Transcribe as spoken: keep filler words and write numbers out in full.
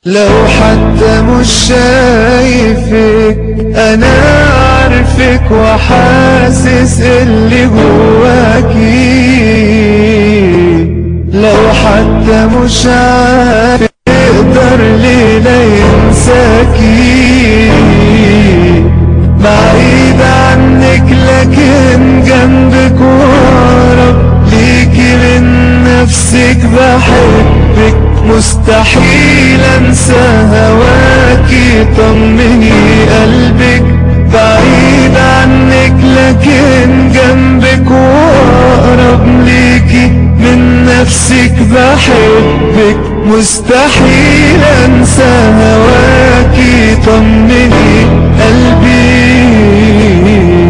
لو حتى مش شايفك انا عارفك وحاسس اللي جواكي. لو حتى مش عارف يقدر ليه لا ينساكي. بعيد عنك لكن جنبك وأقرب ليكي من نفسك. بحبك مستحيل انسى هواكي. طمني قلبك بعيد عنك لكن جنبك واقرب ليكي من نفسك. بحبك مستحيل انسى هواكي. طمني قلبي